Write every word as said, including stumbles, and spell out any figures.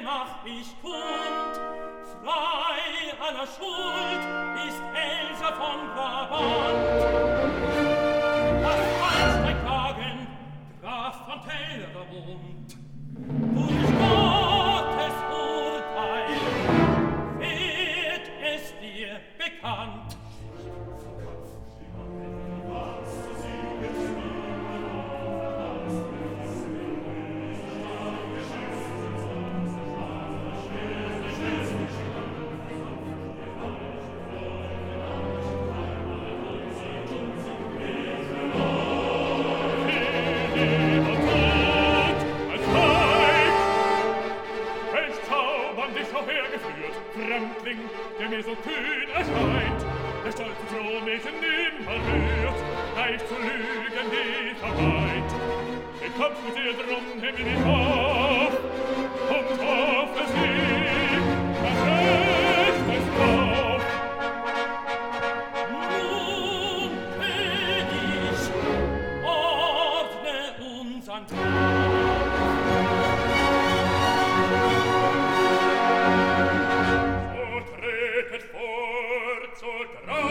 mach mich kund. Frei aller Schuld ist Else von Brabant. Das einst ein Klagen Graf von Tellerer wohnt. Durch Gottes Urteil wird es dir bekannt. Fremdling, der mir so kühn erscheint, der stolze Frohmädchen nimmer rührt, leicht zu lügen nie vermeint. Den Kampf mit ihr drum nehm ich auf und hoffe sie, das Recht ist drauf. Nun, König, ordne unsern Traum. Tretet vor zur Graf